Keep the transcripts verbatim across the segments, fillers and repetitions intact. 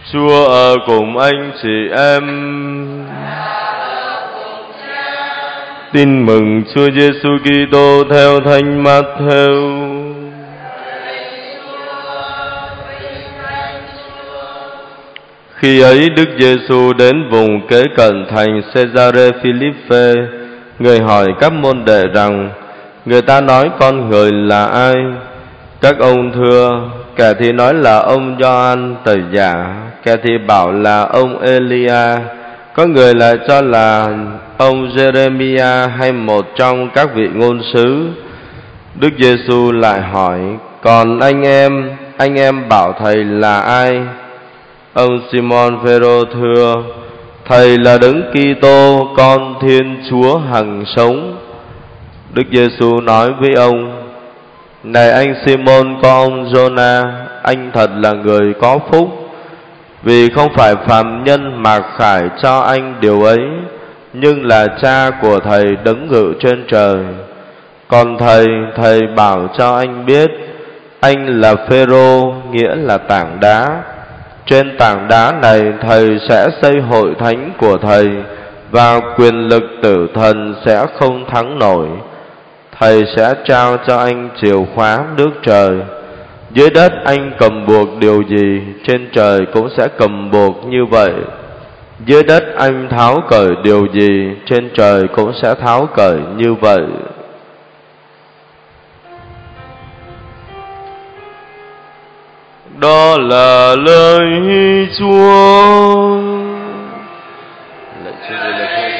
Chúa ở cùng anh chị em. Tin mừng Chúa Giêsu Kitô theo Thánh Mát-thêu. Khi ấy Đức Giêsu đến vùng kế cận thành Caesarea Philippe, người hỏi các môn đệ rằng: người ta nói con người là ai? Các ông thưa: kẻ thì nói là ông Gioan Tẩy Giả, kẻ thì bảo là ông Elia, có người lại cho là ông Jeremia hay một trong các vị ngôn sứ. Đức Giêsu lại hỏi: còn anh em, anh em bảo thầy là ai? Ông Simon Phêrô thưa: thầy là Đấng Kitô, con Thiên Chúa hằng sống. Đức Giêsu nói với ông: này anh Simon con ông Giô-na, anh thật là người có phúc, vì không phải phàm nhân mà khải cho anh điều ấy, nhưng là Cha của thầy đấng ngự trên trời. Còn thầy, thầy bảo cho anh biết, anh là Phêrô, nghĩa là tảng đá. Trên tảng đá này thầy sẽ xây hội thánh của thầy, và quyền lực tử thần sẽ không thắng nổi. Thầy sẽ trao cho anh chìa khóa nước trời. Dưới đất anh cầm buộc điều gì, trên trời cũng sẽ cầm buộc như vậy. Dưới đất anh tháo cởi điều gì, trên trời cũng sẽ tháo cởi như vậy. Đó là lời Chúa. Lạy Chúa về lời khen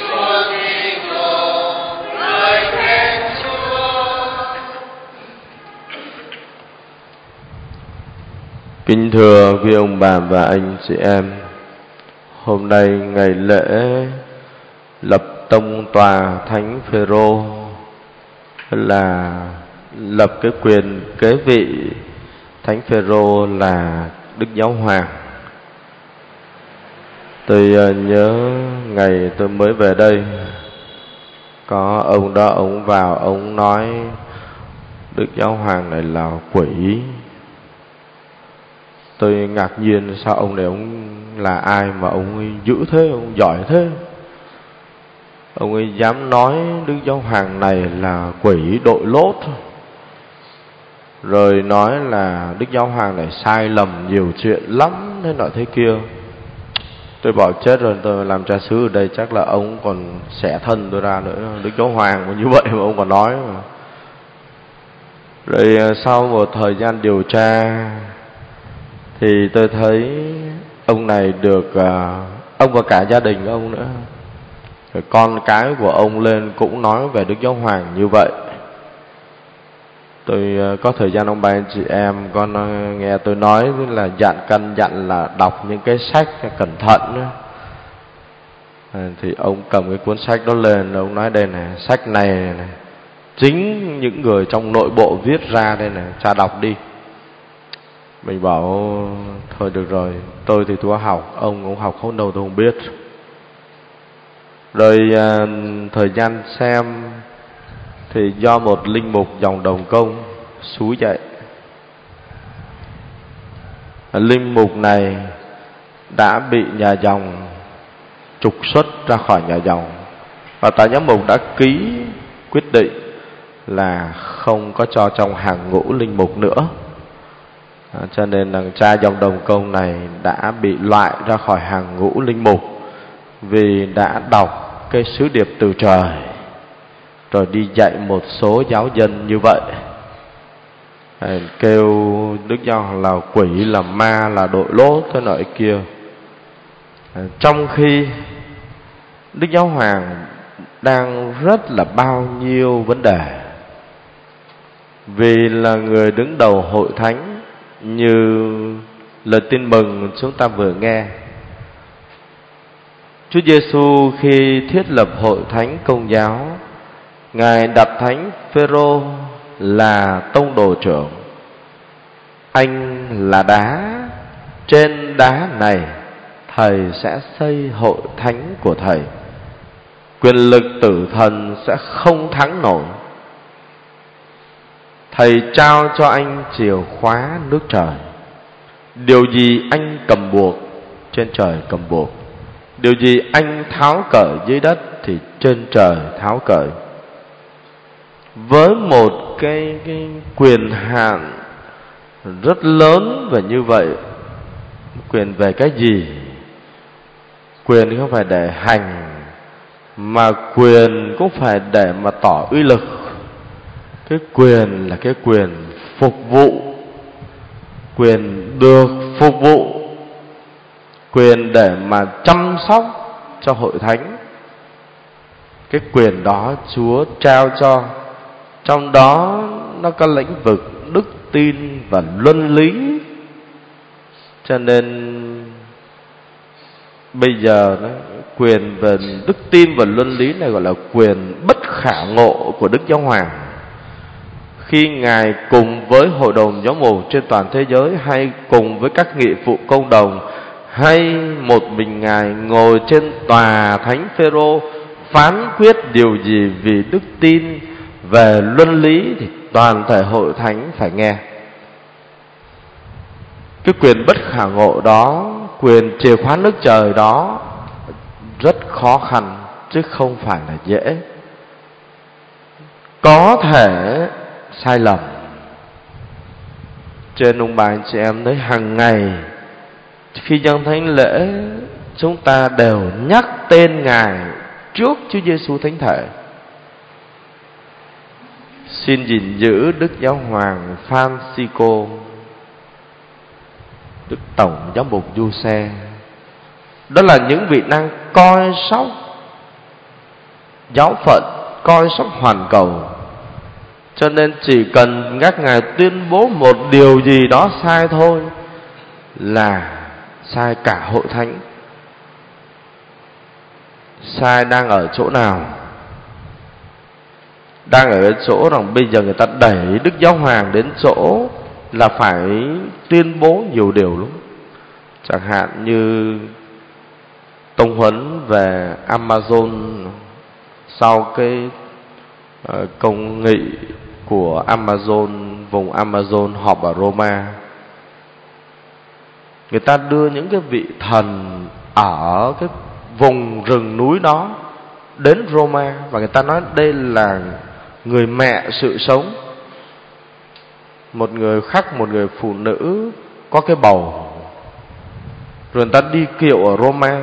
Kính thưa quý ông bà và anh chị em, hôm nay ngày lễ lập tông tòa Thánh Phêrô, là lập cái quyền kế vị Thánh Phêrô là Đức Giáo Hoàng. Tôi nhớ ngày tôi mới về đây, có ông đó, ông vào, ông nói Đức Giáo Hoàng này là quỷ. Tôi ngạc nhiên sao ông này ông là ai mà ông ấy dữ thế, ông giỏi thế. Ông ấy dám nói Đức Giáo Hoàng này là quỷ đội lốt, rồi nói là Đức Giáo Hoàng này sai lầm nhiều chuyện lắm, thế nọ thế kia. Tôi bảo chết rồi, tôi làm cha xứ ở đây chắc là ông còn xẻ thân tôi ra nữa. Đức Giáo Hoàng mà như vậy mà ông còn nói mà. Rồi sau một thời gian điều tra thì tôi thấy ông này được, ông và cả gia đình ông nữa, rồi con cái của ông lên cũng nói về Đức Giáo Hoàng như vậy. Tôi có thời gian ông bà anh chị em con nghe tôi nói là dặn căn dặn là đọc những cái sách cẩn thận đó. À, thì ông cầm cái cuốn sách đó lên, ông nói đây này, sách này, này chính những người trong nội bộ viết ra đây này, cha đọc đi. Mình bảo thôi được rồi, tôi thì tôi học, ông cũng học không đâu tôi không biết. Rồi à, thời gian xem thì do một linh mục dòng Đồng Công xúi dậy. Linh mục này đã bị nhà dòng trục xuất ra khỏi nhà dòng, và tòa giám mục đã ký quyết định là không có cho trong hàng ngũ linh mục nữa. À, cho nên là cha dòng Đồng Công này đã bị loại ra khỏi hàng ngũ linh mục, vì đã đọc cái sứ điệp từ trời rồi đi dạy một số giáo dân như vậy, à, kêu Đức Giáo Hoàng là quỷ, là ma, là đội lốt thế nọ kia. À, trong khi Đức Giáo Hoàng đang rất là bao nhiêu vấn đề, vì là người đứng đầu hội thánh, như lời tin mừng chúng ta vừa nghe. Chúa Giêsu khi thiết lập hội thánh Công giáo, Ngài đặt Thánh Phêrô là tông đồ trưởng. Anh là đá, trên đá này thầy sẽ xây hội thánh của thầy. Quyền lực tử thần sẽ không thắng nổi. Thầy trao cho anh chìa khóa nước trời. Điều gì anh cầm buộc, trên trời cầm buộc. Điều gì anh tháo cởi dưới đất thì trên trời tháo cởi. Với một cái, cái quyền hạn rất lớn và như vậy, quyền về cái gì? Quyền không phải để hành, mà quyền cũng phải để mà tỏ uy lực. Cái quyền là cái quyền phục vụ, quyền được phục vụ, quyền để mà chăm sóc cho hội thánh. Cái quyền đó Chúa trao cho. Trong đó nó có lĩnh vực đức tin và luân lý. Cho nên bây giờ đó, quyền về đức tin và luân lý này gọi là quyền bất khả ngộ của Đức Giáo Hoàng. Khi Ngài cùng với Hội đồng Giáo mục trên toàn thế giới, hay cùng với các nghị phụ công đồng, hay một mình Ngài ngồi trên tòa Thánh Phêrô phán quyết điều gì vì đức tin về luân lý, thì toàn thể hội thánh phải nghe. Cái quyền bất khả ngộ đó, quyền chìa khóa nước trời đó rất khó khăn chứ không phải là dễ. Có thể sai lầm. Trên ông bà anh chị em thấy hàng ngày khi dâng thánh lễ, chúng ta đều nhắc tên Ngài trước Chúa Giêsu thánh thể. Xin gìn giữ Đức Giáo Hoàng Francisco, Đức Tổng Giám mục Giuse. Đó là những vị đang coi sóc giáo phận, coi sóc hoàn cầu. Cho nên chỉ cần các ngài tuyên bố một điều gì đó sai thôi là sai cả hội thánh. Sai đang ở chỗ nào? Đang ở chỗ rằng bây giờ người ta đẩy Đức Giáo Hoàng đến chỗ là phải tuyên bố nhiều điều lắm. Chẳng hạn như tông huấn về Amazon sau cái uh, công nghị của Amazon, vùng Amazon họp ở Roma. Người ta đưa những cái vị thần ở cái vùng rừng núi đó đến Roma, và người ta nói đây là người mẹ sự sống. Một người khác, một người phụ nữ có cái bầu, rồi người ta đi kiệu ở Roma.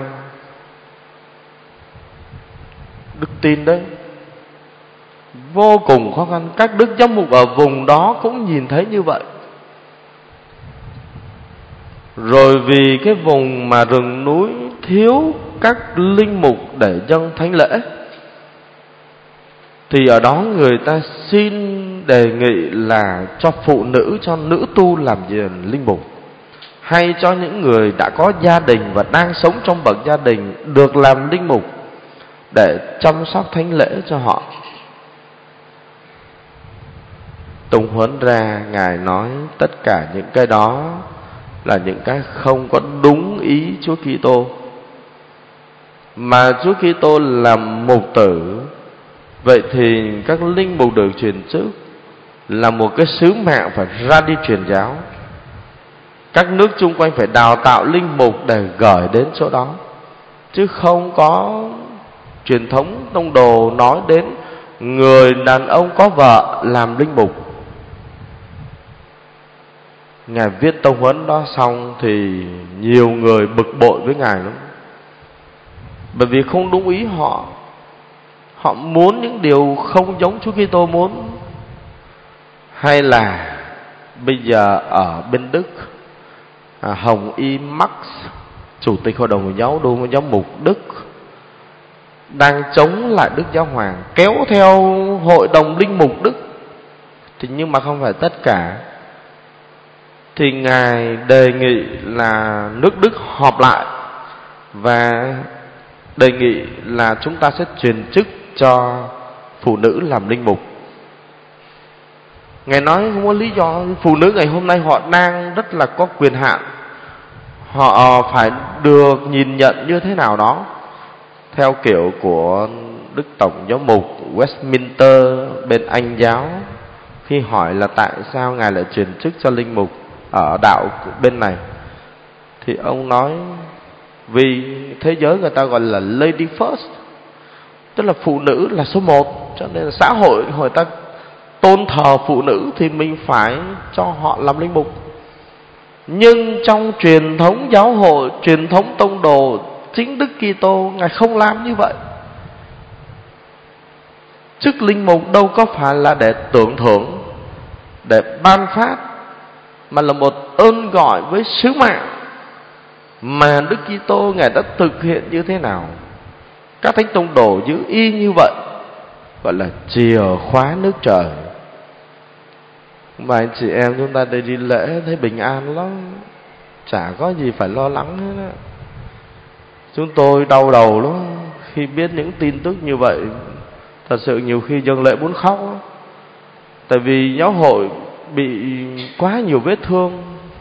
Đức tin đấy vô cùng khó khăn. Các đức giám mục ở vùng đó cũng nhìn thấy như vậy. Rồi vì cái vùng mà rừng núi thiếu các linh mục để dâng thánh lễ, thì ở đó người ta xin đề nghị là cho phụ nữ, cho nữ tu làm linh mục, hay cho những người đã có gia đình và đang sống trong bậc gia đình được làm linh mục để chăm sóc thánh lễ cho họ. Tùng huấn ra, Ngài nói tất cả những cái đó là những cái không có đúng ý Chúa Kitô. Mà Chúa Kitô làm mục tử, vậy thì các linh mục được truyền chức là một cái sứ mạng phải ra đi truyền giáo. Các nước chung quanh phải đào tạo linh mục để gửi đến chỗ đó, chứ không có truyền thống tông đồ nói đến người đàn ông có vợ làm linh mục. Ngài viết tông huấn đó xong thì nhiều người bực bội với Ngài lắm, bởi vì không đúng ý họ. Họ muốn những điều không giống Chúa Kitô muốn. Hay là bây giờ ở bên Đức, à, Hồng Y Max, Chủ tịch Hội đồng Giáo đô Giáo mục Đức, đang chống lại Đức Giáo Hoàng, kéo theo Hội đồng Linh mục Đức. Thì nhưng mà không phải tất cả. Thì Ngài đề nghị là nước Đức họp lại và đề nghị là chúng ta sẽ truyền chức cho phụ nữ làm linh mục. Ngài nói không có lý do. Phụ nữ ngày hôm nay họ đang rất là có quyền hạn, họ phải được nhìn nhận như thế nào đó theo kiểu của Đức Tổng Giám mục Westminster bên Anh giáo. Khi hỏi là tại sao Ngài lại truyền chức cho linh mục ở đạo bên này, Thì ông nói vì thế giới người ta gọi là lady first, tức là phụ nữ là số một, cho nên là xã hội người ta tôn thờ phụ nữ thì mình phải cho họ làm linh mục. Nhưng trong truyền thống giáo hội, truyền thống tông đồ, chính Đức Kitô Ngài không làm như vậy. Chức linh mục đâu có phải là để tưởng thưởng, để ban phát, mà là một ơn gọi với sứ mạng mà Đức Kitô Ngài đã thực hiện như thế nào. Các thánh tông đồ giữ y như vậy, gọi là chìa khóa nước trời. Mà anh chị em chúng ta đây đi lễ thấy bình an lắm, chả có gì phải lo lắng hết á. Chúng tôi đau đầu lắm khi biết những tin tức như vậy. Thật sự nhiều khi dâng lễ muốn khóc đó. Tại vì giáo hội bị quá nhiều vết thương.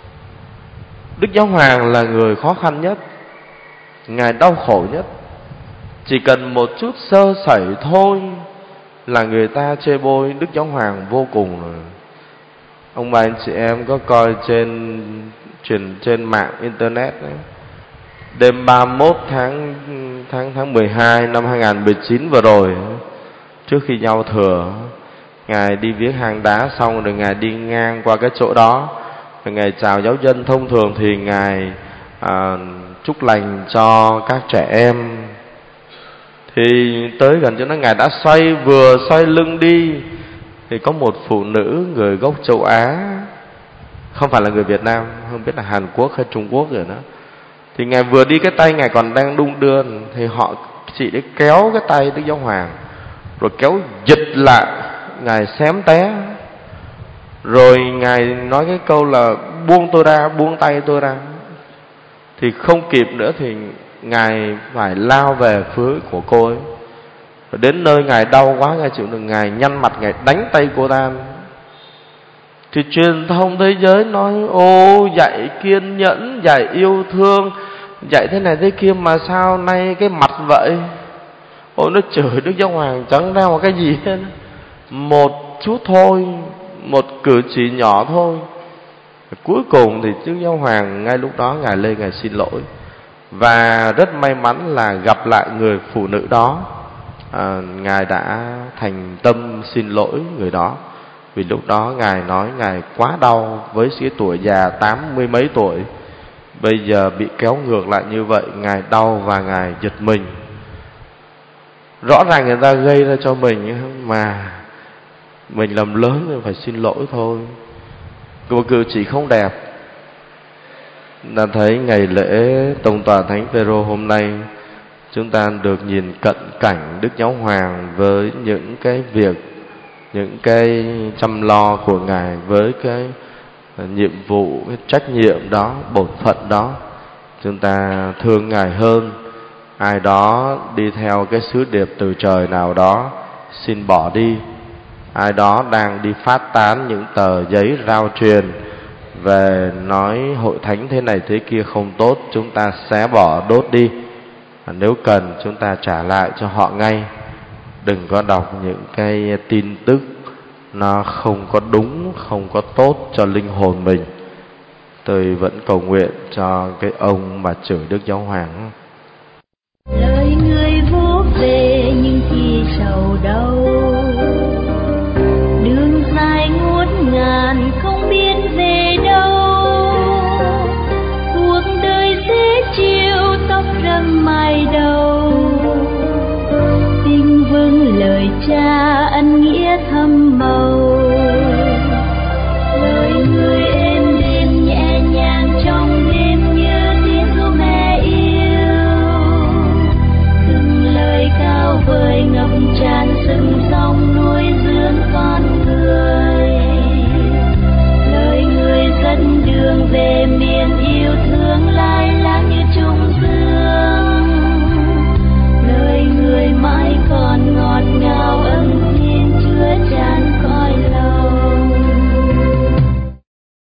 Đức Giáo Hoàng là người khó khăn nhất, Ngài đau khổ nhất. Chỉ cần một chút sơ sẩy thôi là người ta chê bôi Đức Giáo Hoàng vô cùng rồi. Ông bà anh chị em có coi trên truyền trên mạng internet đấy, đêm ba mươi mốt tháng tháng tháng mười hai năm hai nghìn không trăm mười chín vừa rồi, trước khi giao thừa, Ngài đi viếng hang đá xong rồi Ngài đi ngang qua cái chỗ đó, rồi Ngài chào giáo dân. Thông thường thì Ngài à, chúc lành cho các trẻ em. Thì tới gần chỗ đó, Ngài đã xoay, vừa xoay lưng đi thì có một phụ nữ người gốc châu Á, không phải là người Việt Nam, không biết là Hàn Quốc hay Trung Quốc rồi đó. Thì Ngài vừa đi, cái tay Ngài còn đang đung đưa, thì họ chỉ để kéo cái tay Đức Giáo Hoàng, rồi kéo giật lại, Ngài xém té. Rồi Ngài nói cái câu là buông tôi ra, buông tay tôi ra. Thì không kịp nữa thì Ngài phải lao về phía của cô ấy. Rồi đến nơi Ngài đau quá, Ngài chịu được, Ngài nhăn mặt, Ngài đánh tay cô ta. Thì truyền thông thế giới nói ô dạy kiên nhẫn, dạy yêu thương, dạy thế này thế kia, mà sao nay cái mặt vậy? Ôi nó chửi Đức Giáo Hoàng chẳng ra một cái gì hết. Một chút thôi, một cử chỉ nhỏ thôi. Cuối cùng thì Đức Giáo Hoàng ngay lúc đó Ngài lên Ngài xin lỗi. Và rất may mắn là gặp lại người phụ nữ đó, à, Ngài đã thành tâm xin lỗi người đó. Vì lúc đó Ngài nói Ngài quá đau với cái tuổi già tám mươi mấy tuổi, bây giờ bị kéo ngược lại như vậy, Ngài đau và Ngài giật mình. Rõ ràng người ta gây ra cho mình, mà mình làm lớn rồi phải xin lỗi thôi. Một cử chỉ không đẹp. Ta thấy ngày lễ Tông Tòa Thánh Phêrô hôm nay, chúng ta được nhìn cận cảnh Đức Giáo Hoàng với những cái việc, những cái chăm lo của Ngài, với cái nhiệm vụ, cái trách nhiệm đó, bổn phận đó. Chúng ta thương Ngài hơn. Ai đó đi theo cái sứ điệp từ trời nào đó, xin bỏ đi. Ai đó đang đi phát tán những tờ giấy rao truyền về nói hội thánh thế này thế kia không tốt, chúng ta xé bỏ đốt đi. Nếu cần chúng ta trả lại cho họ ngay. Đừng có đọc những cái tin tức nó không có đúng, không có tốt cho linh hồn mình. Tôi vẫn cầu nguyện cho cái ông mà chửi Đức Giáo Hoàng. Lời người vô về nhưng chỉ sầu đau,